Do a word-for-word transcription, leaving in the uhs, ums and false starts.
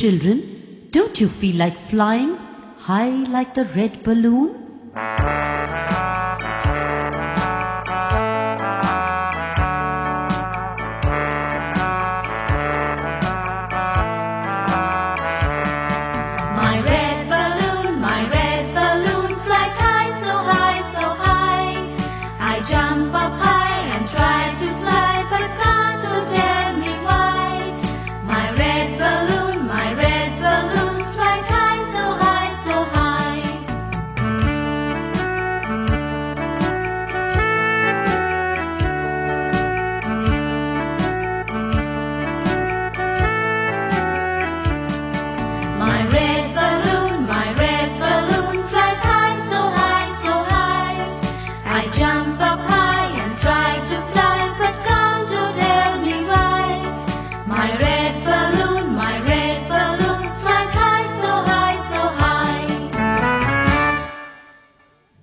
Children, don't you feel like flying high like the red balloon?